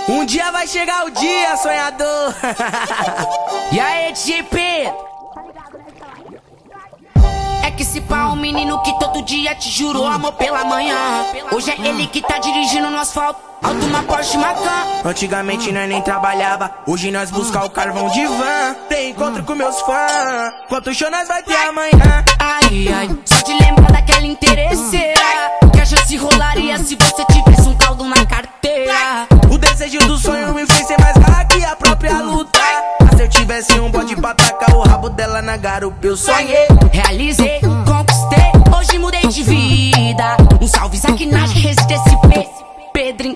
Um dia vai chegar o dia, sonhador. E aí, TP? É que se pá um menino que todo dia te jurou amor pela manhã. Hoje é ele que tá dirigindo no asfalto, alto uma Porsche Macan. Antigamente nós nem trabalhava, hoje nós busca o carvão de van. Tem encontro com meus fãs, quanto show nós vai ter amanhã? Ai, ai, só de lembrar daquela interesseira, que a chance rolaria se você tivesse um caldo na carteira. O desejo do sonho me fez ser mais rara que a própria luta. Mas se eu tivesse um bode pra tacar o rabo dela na garupa, eu sonhei.